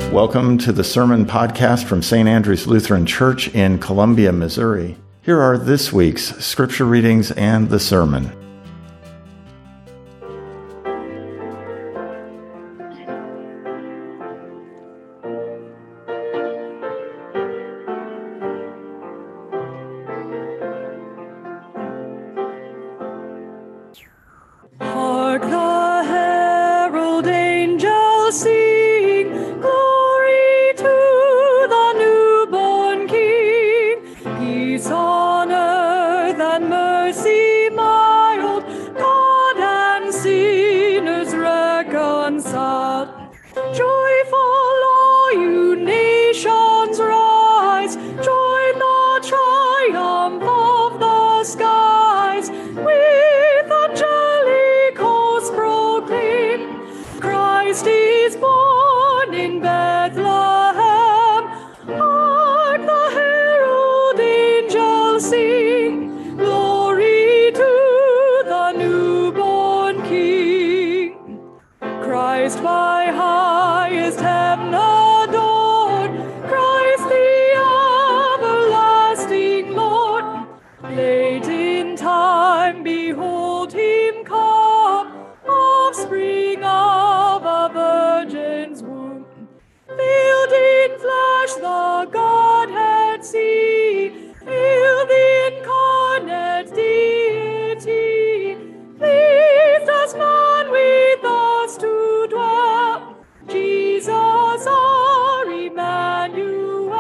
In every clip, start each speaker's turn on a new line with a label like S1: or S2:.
S1: Welcome to the Sermon Podcast from St. Andrew's Lutheran Church in Columbia, Missouri. Here are this week's scripture readings and the sermon.
S2: Hark the herald angels sing, glory to the newborn King. Peace on earth and mercy mild, God and sinners reconciled. Joyful all you nations rise, join the triumph of the skies. With angelic hosts proclaim, Christ is born in Bethlehem. Hark the herald angels sing, glory to the newborn King. Christ by highest heaven adored, Christ the everlasting Lord. Late in time, behold him come, offspring of a virgin's womb. Veiled in flesh the Godhead see, hail the incarnate deity. Pleased as man with us to dwell, Jesus our Emmanuel.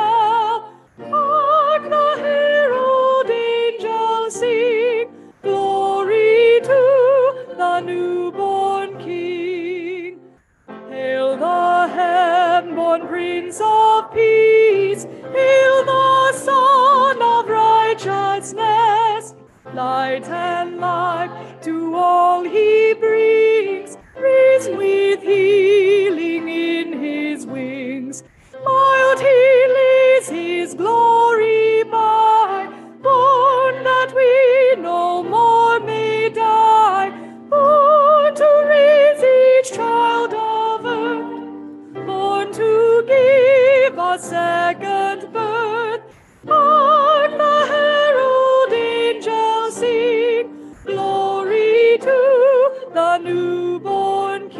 S2: Hark the herald angels sing, glory to the newborn King. Hail the heaven-born Prince of Peace, hail the Son of Righteousness. Light and life to all he brings, risen with healing in his wings. Mild he lays his glory by, born that we no more may die, born to raise each child of earth, born to give us second birth. Hark the herald angels sing, glory to the newborn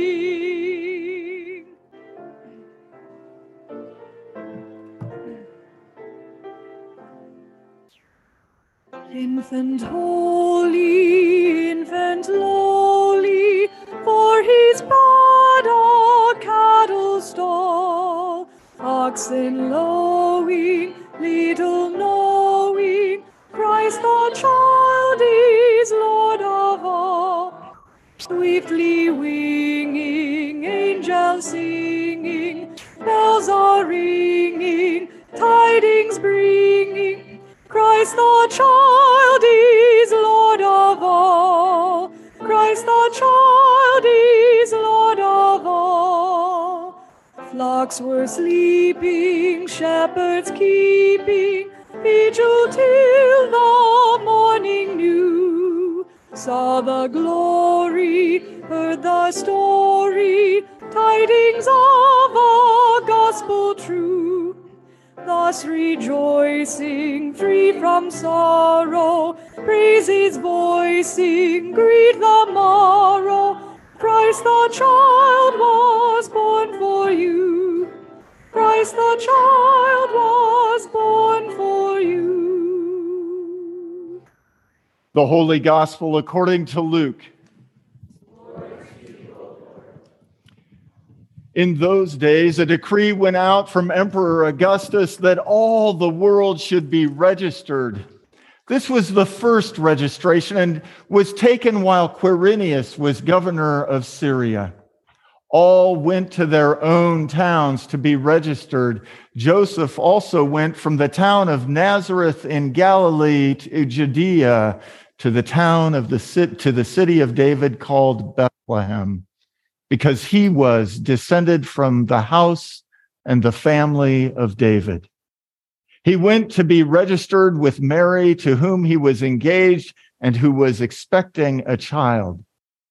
S2: King. Infant holy, infant lowly, for he's brought a cattle stall. Oxen lowing, little knowing, Christ the child is Lord of all. Swiftly winging, angels singing, bells are ringing, tidings bringing, Christ the child is Lord of all. Christ the child is Lord of all. Flocks were sleeping, shepherds keeping, vigil till the morning new. Saw the glory, heard the story, tidings of a gospel true. Thus rejoicing, free from sorrow, praises voicing, greet the morrow. Christ the child was born for you. Christ the child was born for you.
S3: The Holy Gospel according to Luke. In those days, a decree went out from Emperor Augustus that all the world should be registered. This was the first registration and was taken while Quirinius was governor of Syria. All went to their own towns to be registered. Joseph also went from the town of Nazareth in Galilee to Judea, to the town of the city of David called Bethlehem, because he was descended from the house and the family of David. He went to be registered with Mary, to whom he was engaged and who was expecting a child.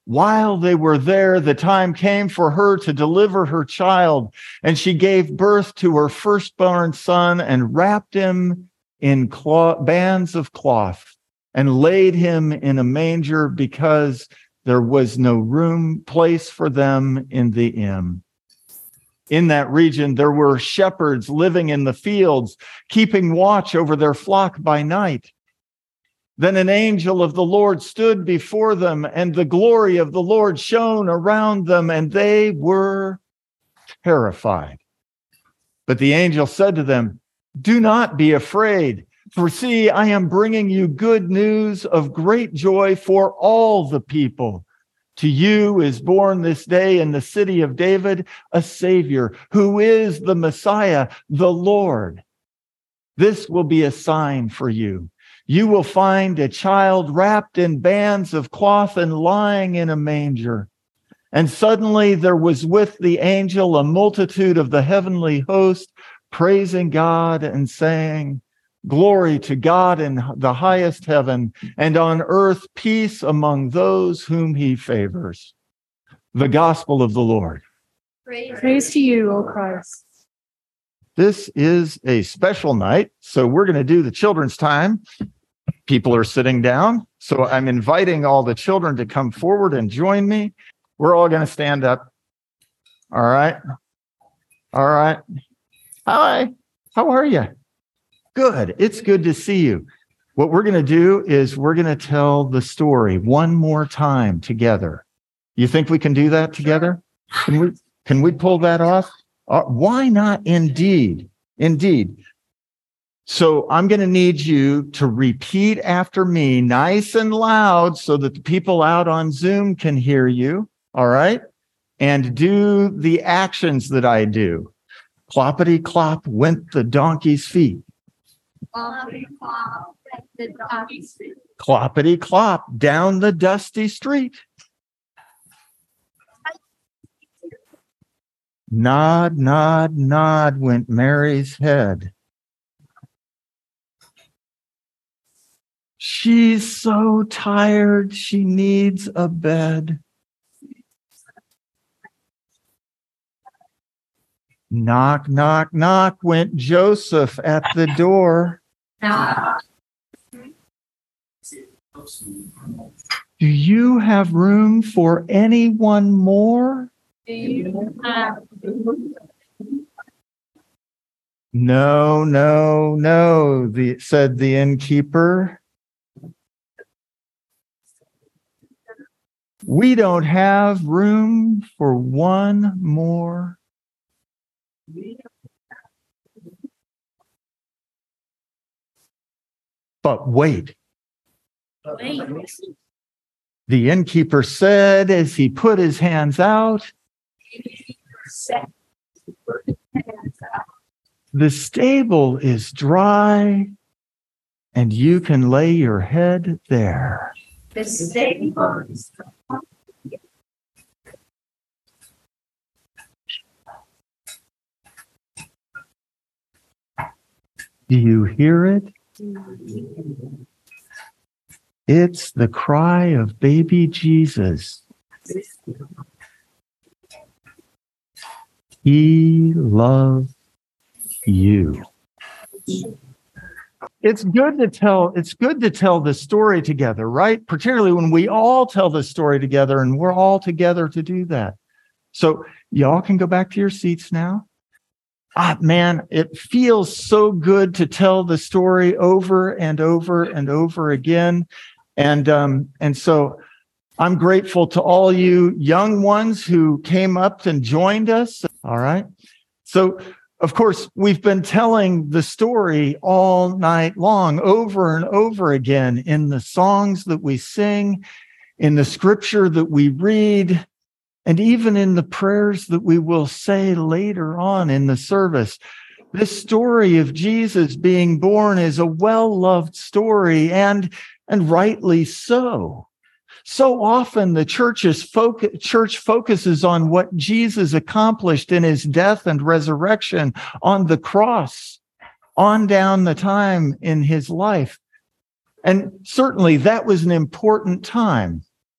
S3: While they were there, the time came for her to deliver her child, and she gave birth to her firstborn son and wrapped him in bands of cloth and laid him in a manger because there was no place for them in the inn. In that region, there were shepherds living in the fields, keeping watch over their flock by night. Then an angel of the Lord stood before them, and the glory of the Lord shone around them, and they were terrified. But the angel said to them, "Do not be afraid, for see, I am bringing you good news of great joy for all the people. To you is born this day in the city of David a Savior, who is the Messiah, the Lord. This will be a sign for you. You will find a child wrapped in bands of cloth and lying in a manger." And suddenly there was with the angel a multitude of the heavenly host, praising God and saying, "Glory to God in the highest heaven, and on earth peace among those whom he favors." The gospel of the Lord.
S2: Praise to you, O Christ.
S3: This is a special night, so we're going to do the children's time. People are sitting down, so I'm inviting all the children to come forward and join me. We're all going to stand up. All right. All right. Hi. How are you? Good. It's good to see you. What we're going to do is we're going to tell the story one more time together. You think we can do that together? Can we pull that off? Why not? Indeed. Indeed. So I'm going to need you to repeat after me nice and loud so that the people out on Zoom can hear you. All right. And do the actions that I do. Cloppity clop went the donkey's feet.
S4: Cloppity clop went the donkey's feet.
S3: Cloppity clop down the dusty street. Nod, nod, nod went Mary's head. She's so tired, she needs a bed. Knock, knock, knock went Joseph at the door. Do you have room for anyone more? No, no, no, said the innkeeper. We don't have room for one more. But wait. The innkeeper said as he put his hands out, the stable is dry and you can lay your head there.
S4: The stable is dry.
S3: Do you hear it? It's the cry of baby Jesus. He loves you. It's good to tell the story together, right? Particularly when we all tell the story together and we're all together to do that. So y'all can go back to your seats now. Man, it feels so good to tell the story over and over and over again. And so I'm grateful to all you young ones who came up and joined us. All right. So, of course, we've been telling the story all night long, over and over again, in the songs that we sing, in the scripture that we read, and even in the prayers that we will say later on in the service. This story of Jesus being born is a well-loved story, and rightly so. So often the church focuses on what Jesus accomplished in his death and resurrection on the cross, on down the time in his life. And certainly that was an important time.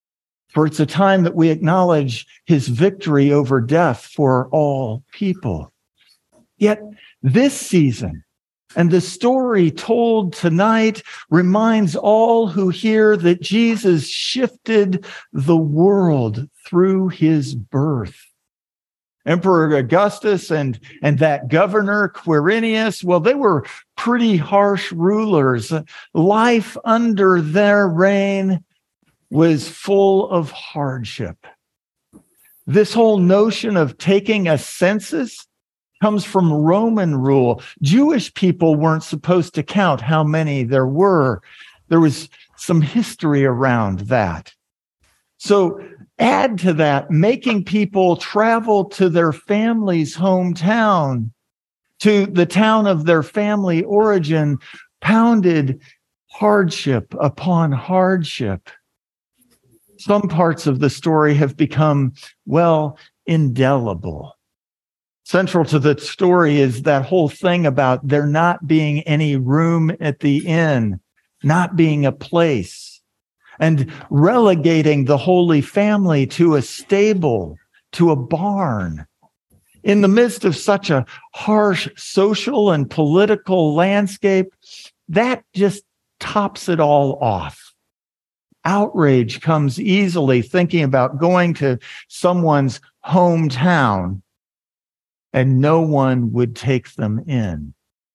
S3: For it's a time that we acknowledge his victory over death for all people. Yet this season and the story told tonight reminds all who hear that Jesus shifted the world through his birth. Emperor Augustus and that governor Quirinius, well, they were pretty harsh rulers. Life under their reign was full of hardship. This whole notion of taking a census comes from Roman rule. Jewish people weren't supposed to count how many there were. There was some history around that. So add to that, making people travel to their family's hometown, to the town of their family origin, pounded hardship upon hardship. Some parts of the story have become, well, indelible. Central to the story is that whole thing about there not being any room at the inn, not being a place, and relegating the Holy Family to a stable, to a barn. In the midst of such a harsh social and political landscape, that just tops it all off. Outrage comes easily thinking about going to someone's hometown and no one would take them in.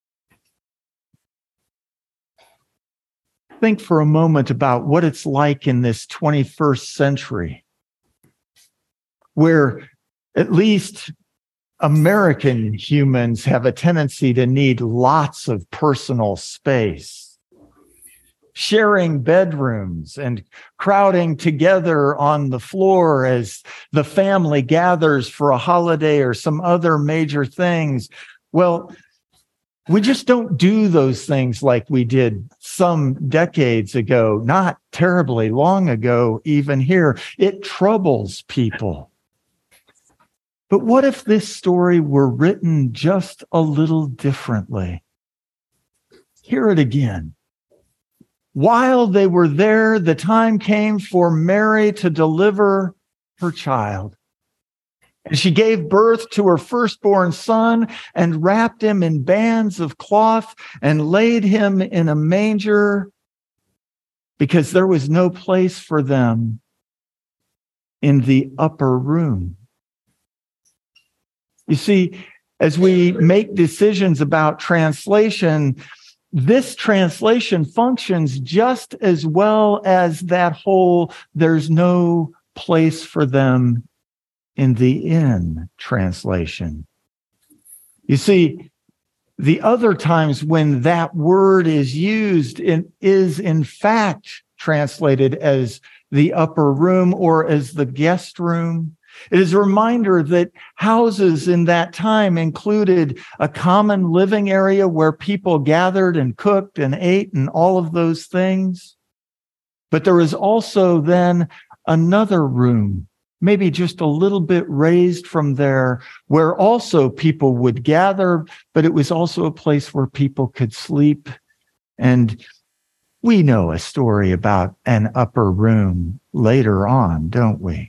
S3: Think for a moment about what it's like in this 21st century, where at least American humans have a tendency to need lots of personal space. Sharing bedrooms and crowding together on the floor as the family gathers for a holiday or some other major things. Well, we just don't do those things like we did some decades ago, not terribly long ago, even here. It troubles people. But what if this story were written just a little differently? Hear it again. While they were there, the time came for Mary to deliver her child. And she gave birth to her firstborn son and wrapped him in bands of cloth and laid him in a manger because there was no place for them in the upper room. You see, as we make decisions about translation, this translation functions just as well as that whole "there's no place for them in the inn" translation. You see, the other times when that word is used, it is in fact translated as the upper room or as the guest room. It is a reminder that houses in that time included a common living area where people gathered and cooked and ate and all of those things. But there was also then another room, maybe just a little bit raised from there, where also people would gather, but it was also a place where people could sleep. And we know a story about an upper room later on, don't we?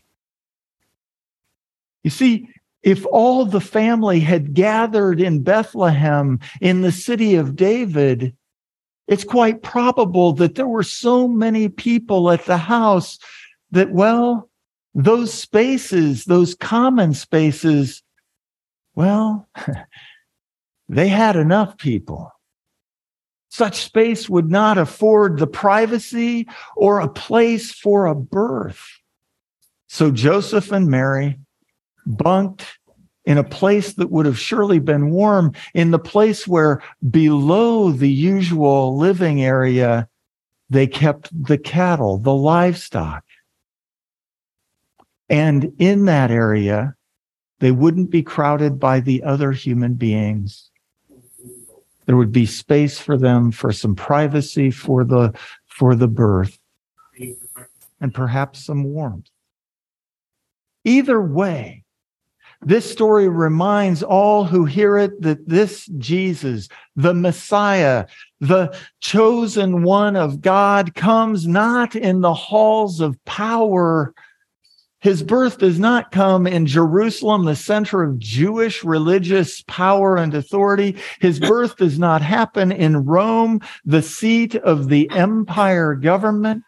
S3: You see, if all the family had gathered in Bethlehem, in the city of David, it's quite probable that there were so many people at the house that, well, those spaces, those common spaces, well, they had enough people. Such space would not afford the privacy or a place for a birth. So Joseph and Mary bunked in a place that would have surely been warm, in the place where below the usual living area, they kept the cattle, the livestock. And in that area, they wouldn't be crowded by the other human beings. There would be space for them, for some privacy, for the birth, and perhaps some warmth. Either way, this story reminds all who hear it that this Jesus, the Messiah, the chosen one of God, comes not in the halls of power, His birth does not come in Jerusalem, the center of Jewish religious power and authority. His birth does not happen in Rome, the seat of the empire government.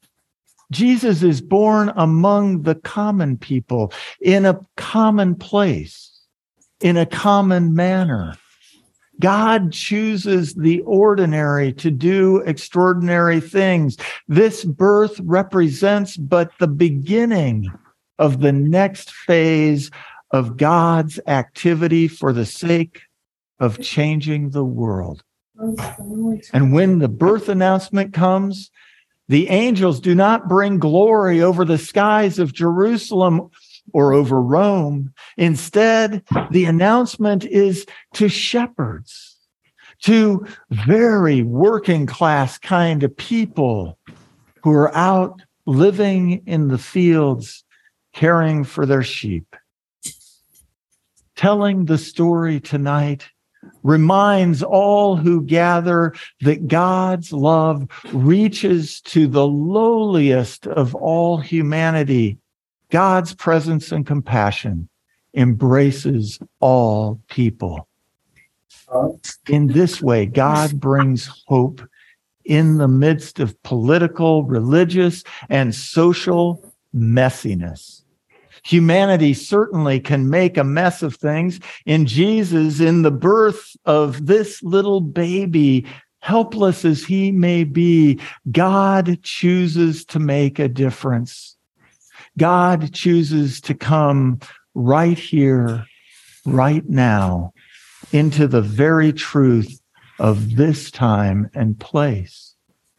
S3: Jesus is born among the common people in a common place, in a common manner. God chooses the ordinary to do extraordinary things. This birth represents but the beginning of the next phase of God's activity for the sake of changing the world. And when the birth announcement comes, the angels do not bring glory over the skies of Jerusalem or over Rome. Instead, the announcement is to shepherds, to very working class kind of people who are out living in the fields, caring for their sheep. Telling the story tonight reminds all who gather that God's love reaches to the lowliest of all humanity. God's presence and compassion embraces all people. In this way, God brings hope in the midst of political, religious, and social messiness. Humanity certainly can make a mess of things. In Jesus, in the birth of this little baby, helpless as he may be, God chooses to make a difference. God chooses to come right here, right now, into the very truth of this time and place.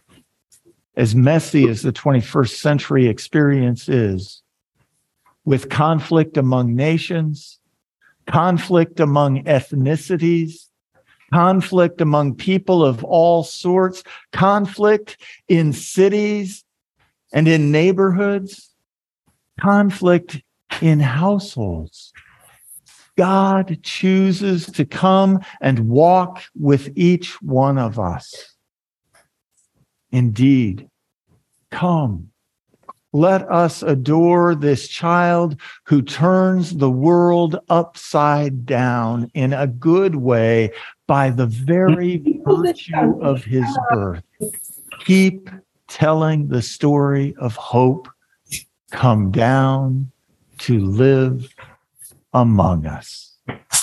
S3: As messy as the 21st century experience is, with conflict among nations, conflict among ethnicities, conflict among people of all sorts, conflict in cities and in neighborhoods, conflict in households. God chooses to come and walk with each one of us. Indeed, come, let us adore this child who turns the world upside down in a good way by the very virtue of his birth. Keep telling the story of hope. Come down to live among us.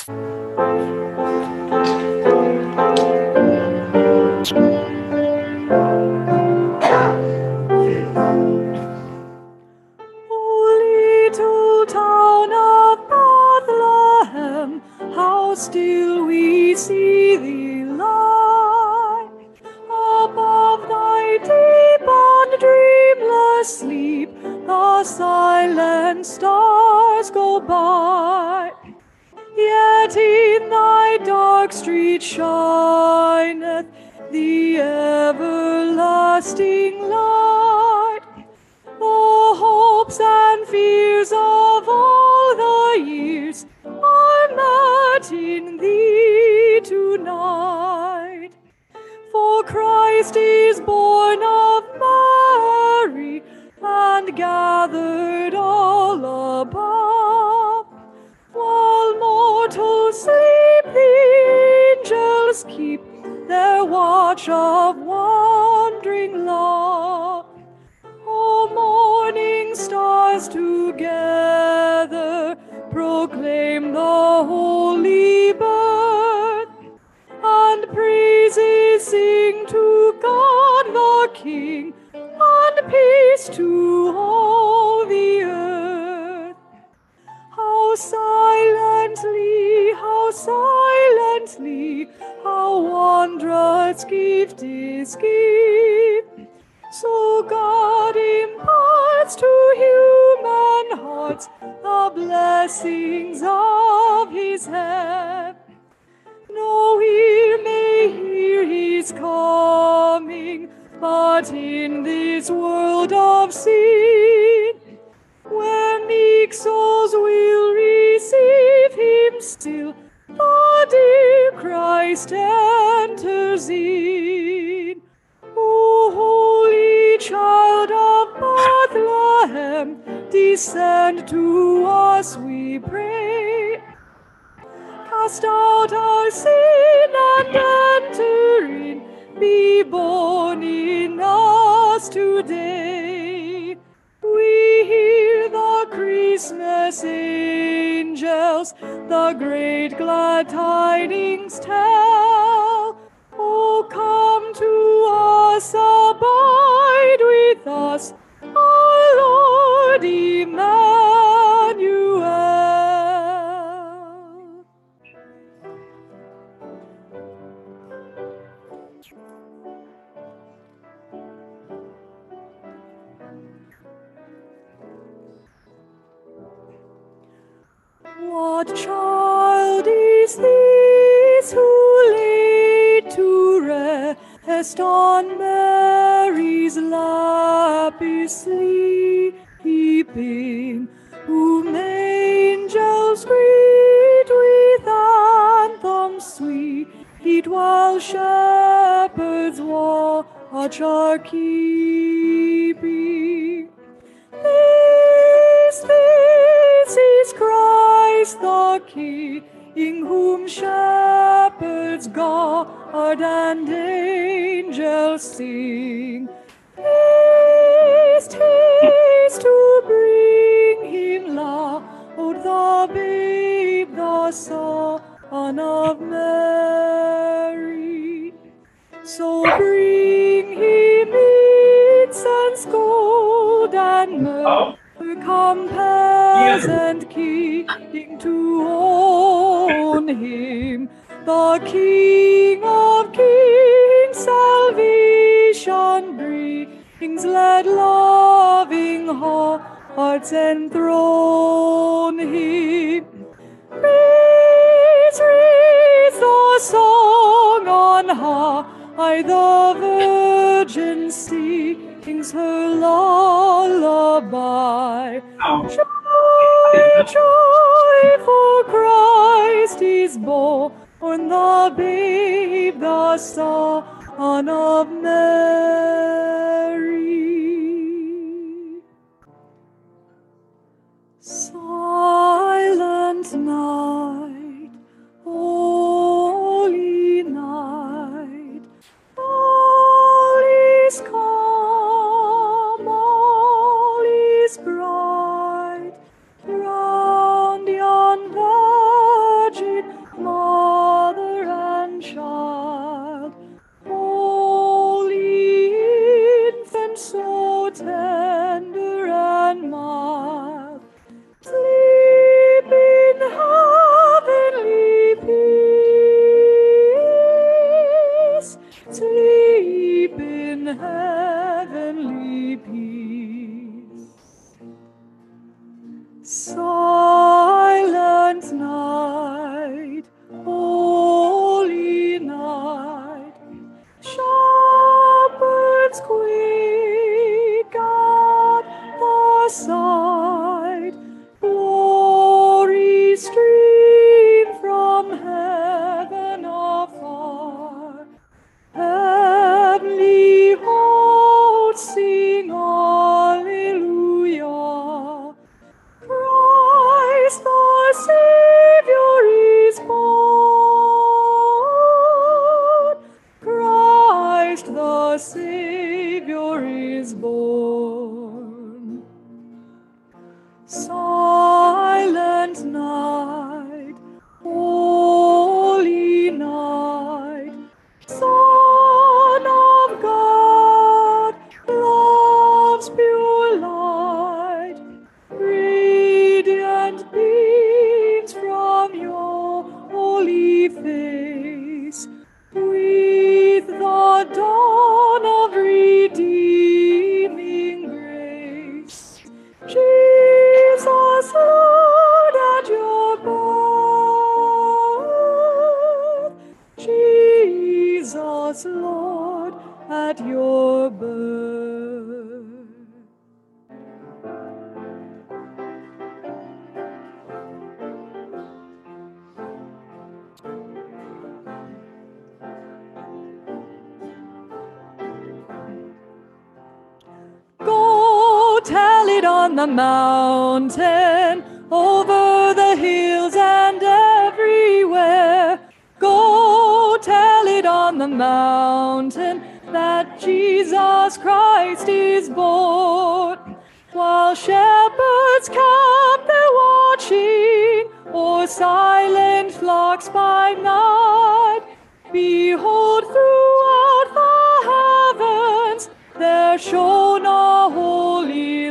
S2: Little town of Bethlehem, how still we see thee lie. Above thy deep and dreamless sleep, the silent stars go by. Yet in thy dark street shineth the everlasting light. The hopes and fears of all the years are met in thee tonight. For Christ is born of Mary, and gathered all above. While mortals sleep, the angels keep their watch of wondering love. O morning stars together proclaim the holy birth, and praises sing to God the King, and peace to all the earth. How silently, how wondrous gift is given. So God imparts to human hearts the blessings of his heaven. No ear may hear his coming, but in this world of sin, where meek souls will receive him still, the dear Christ enters in. O holy child of Bethlehem, descend to us, we pray. Cast out our sin and enter in, be born in us today. We hear the Christmas angels, the great glad tidings tell. Oh, come to us, abide with us, our Lord Emmanuel. What child is this who laid to rest on Mary's lap is sleeping, whom angels greet with anthems sweet, while shepherds watch are keeping? This is Christ the King, whom shepherds guard and angels sing. Haste, haste to bring him loud, the babe, the Son of Mary. So bring him incense, gold, and myrrh. Come, peasant king, to own him, the King of kings, salvation brings. Let loving hearts enthrone him. Raise, raise the song on high, the Virgin sings her lullaby. Joy, joy, for Christ is born, the babe, the Son of Mary. Silent night, holy night, all is calm, all is bright, round yon Virgin Mother and Child, holy infant, so tender and mild. Sleep in heavenly peace. Sleep in heavenly peace. Silent night, holy night, shepherds quick at the sight, glory stream from heaven afar, heavenly hosts sing Alleluia. Christ the Savior is born. Christ the Savior is born. Silent night, holy night, Son of God, love's pure light, radiant beams from your holy face, with the dawn of redeeming grace. Jesus, Lord, at your birth. Jesus, Lord, at your birth. Go tell it on on the mountain, over the hills and everywhere. Go tell it on the mountain that Jesus Christ is born. While shepherds camp their watching, or silent flocks by night, behold, throughout the heavens there shone a holy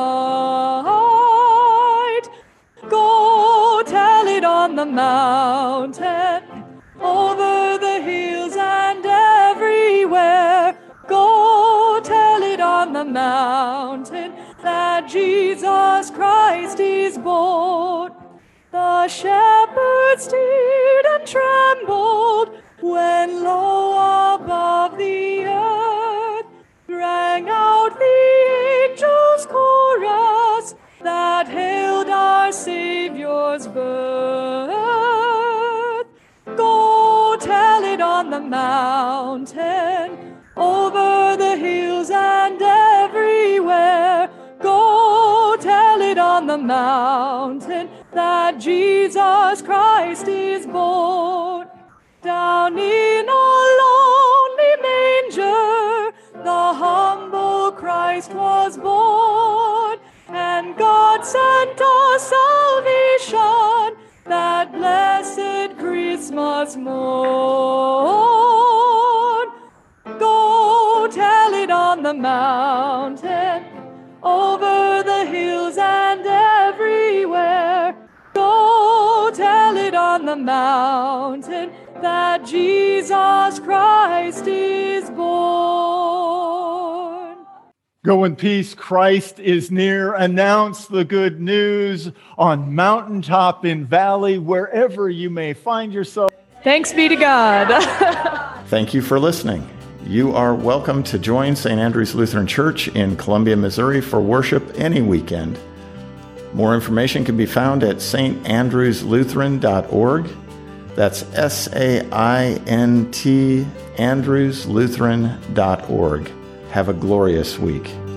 S2: light. Go tell it on the mountain, over the hills and everywhere. Go tell it on the mountain that Jesus Christ is born. The shepherds steered and trembled when low above the earth rang out the angels' chorus that hailed our Savior's birth. Go tell it on the mountain, over the hills and everywhere. Go tell it on the mountain that Jesus Christ is born. Down in a lonely manger, the humble Christ was born, and God sent us salvation that blessed Christmas morn. Go tell it on the mountain, over the hills and everywhere. Go tell it on the mountain that Jesus Christ is born.
S3: Go in peace, Christ is near. Announce the good news on mountaintop, in valley, wherever you may find yourself.
S2: Thanks be to God.
S1: Thank you for listening. You are welcome to join St. Andrew's Lutheran Church in Columbia, Missouri for worship any weekend. More information can be found at standrewslutheran.org. That's SAINT andrewslutheran.org. Have a glorious week.